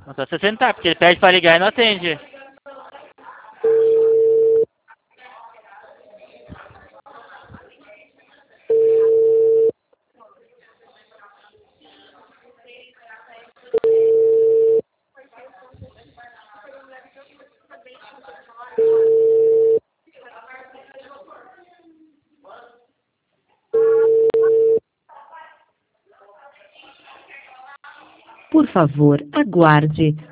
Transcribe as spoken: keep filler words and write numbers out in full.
Só você sentar, porque ele pede pra ligar e não atende. Por favor, aguarde.